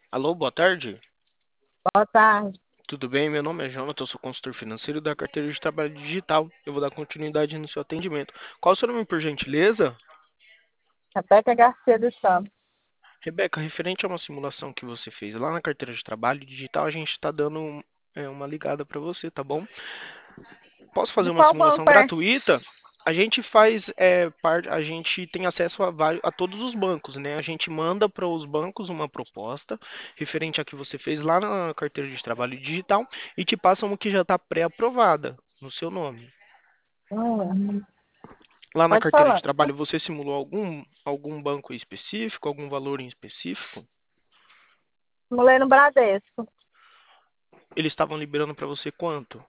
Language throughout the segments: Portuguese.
Alô, boa tarde. Boa tarde. Tudo bem? Meu nome é Jonathan, eu sou consultor financeiro da carteira de trabalho digital. Eu vou dar continuidade no seu atendimento. Qual o seu nome, por gentileza? Rebeca Garcia dos Santos. Rebeca, referente a uma simulação que você fez lá na carteira de trabalho digital, a gente está dando uma ligada para você, tá bom? Posso fazer De uma qual simulação banco é? gratuita? A gente a gente tem acesso a todos os bancos, né? A gente manda para os bancos uma proposta referente a que você fez lá na carteira de trabalho digital e te passam uma que já está pré-aprovada no seu nome. Hum, Lá na pode carteira de falar. trabalho, você simulou algum banco específico, algum valor em específico? Mulher no Bradesco. Eles estavam liberando para você quanto?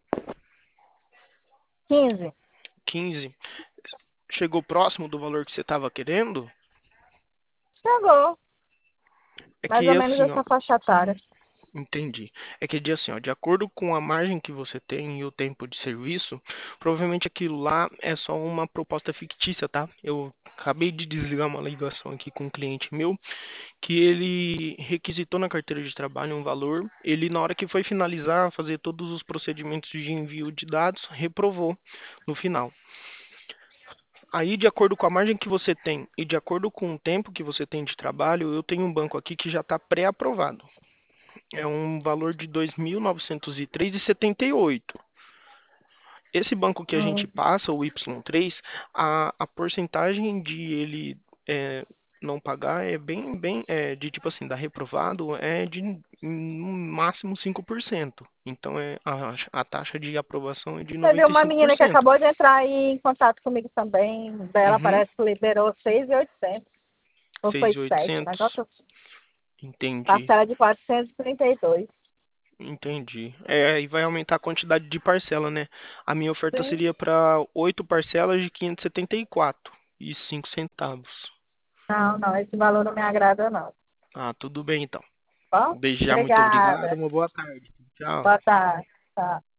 15. 15. Chegou próximo do valor que você estava querendo? Chegou. É Mais ou que menos assim, ó, essa faixa etária. entendi. É que assim, ó, de acordo com a margem que você tem e o tempo de serviço, provavelmente aquilo lá é só uma proposta fictícia, tá? Eu acabei de desligar uma ligação aqui com um cliente meu que ele requisitou na carteira de trabalho um valor, ele na hora que foi finalizar, fazer todos os procedimentos de envio de dados, reprovou no final. Aí, de acordo com a margem que você tem e de acordo com o tempo que você tem de trabalho, eu tenho um banco aqui que já está pré-aprovado. É um valor de 2.903,78. Esse banco que a gente Hum. passa, o Y3, a porcentagem de ele é, não pagar é de tipo assim, da reprovado é de no máximo 5%. Então a taxa de aprovação é de Teve noventa e uma cinco por menina que cento. acabou de entrar aí em contato comigo também. Dela Uhum, parece que liberou 6.800. Ou foi 7. 6.800. Negócio assim. Entendi, Parcela de 432. entendi. Aí vai aumentar a quantidade de parcela, né? A minha oferta Sim. seria para 8 parcelas de 574,05 centavos. Não, não. Esse valor não me agrada, não. Ah, tudo bem então. Bom, Desde já, muito obrigado. obrigada. Uma boa tarde. Tchau. Boa tarde. Tá.